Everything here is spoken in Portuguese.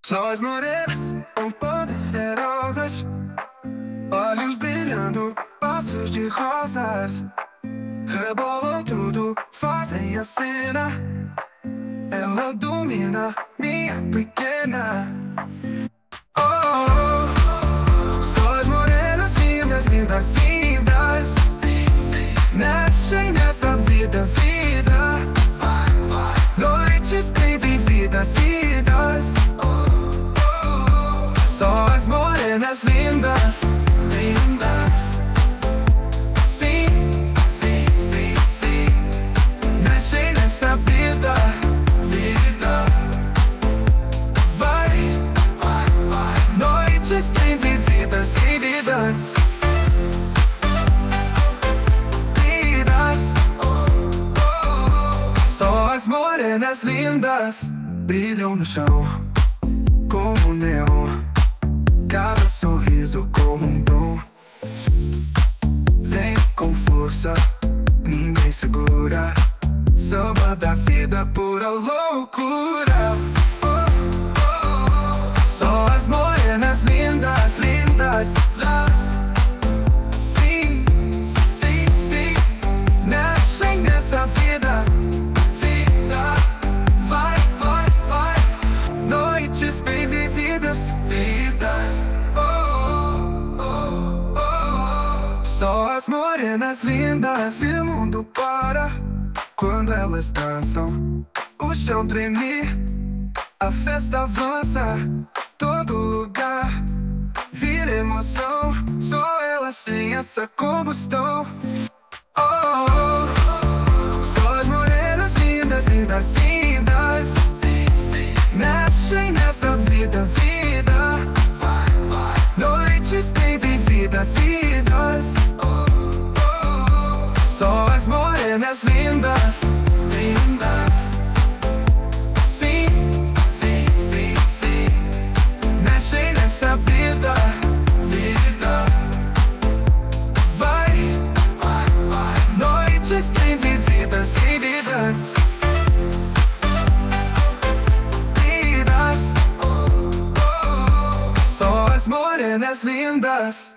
Só as morenas tão poderosas, olhos brilhando, passos de rosas, rebolam tudo, fazem a cena. Ela domina, minha pequena. Oh, oh, oh. Só as morenas lindas, lindas, lindas, mexem nessa vida, vida. Noites bem vividas, vidas. Só as morenas lindas, lindas. Sim, sim, sim, sim. Mexem nessa vida, vida. Vai, vai, vai. Noites bem vividas, vividas. Vidas. Só as morenas lindas brilham no chão como neon. Cada sorriso como um dom. Vem com força, ninguém segura. Samba da vida, pura loucura. Oh, oh, oh. Só as morenas lindas, lindas. Sim, sim, sim. Mexem nessa vida, vida. Vai, vai, vai. Noites bem vividas, vidas. Só as morenas lindas e o mundo para quando elas dançam. O chão treme, a festa avança. Todo lugar vira emoção. Só elas têm essa combustão. Oh, oh, oh. Só as morenas lindas, lindas, lindas. Mexem nessa vida, vida. Noites bem vividas, vidas. Só as morenas lindas, lindas. Sim, sim, sim, sim. Mexem nessa vida, vida. Vai, vai, vai. Noites bem vividas, vividas. Vidas. Só as morenas lindas.